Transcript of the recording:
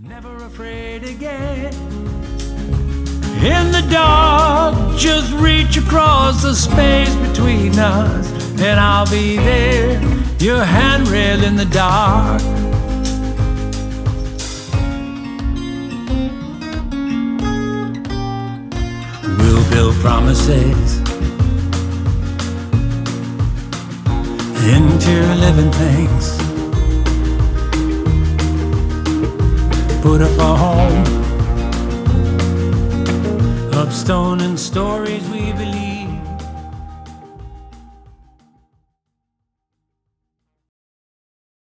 Never afraid again. In the dark, just reach across the space between us, and I'll be there, your handrail in the dark. We'll build promises into living things. Put up a home of stone and stories we believe.